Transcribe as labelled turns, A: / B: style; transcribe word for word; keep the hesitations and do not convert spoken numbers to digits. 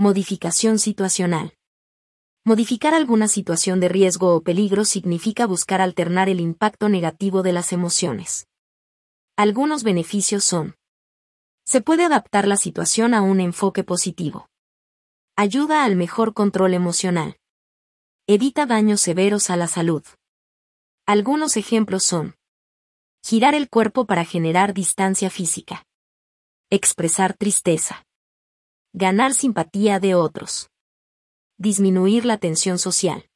A: Modificación situacional. Modificar alguna situación de riesgo o peligro significa buscar alternar el impacto negativo de las emociones. Algunos beneficios son: se puede adaptar la situación a un enfoque positivo. Ayuda al mejor control emocional. Evita daños severos a la salud. Algunos ejemplos son: girar el cuerpo para generar distancia física. Expresar tristeza. Ganar simpatía de otros. Disminuir la tensión social.